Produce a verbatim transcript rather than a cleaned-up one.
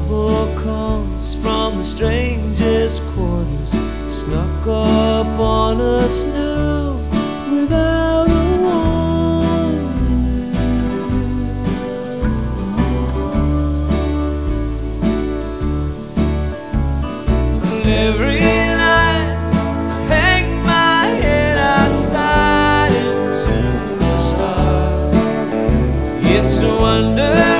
trouble comes from the strangest quarters, snuck up on us new without a warning. And every night I hang my head outside into the stars. It's a wonder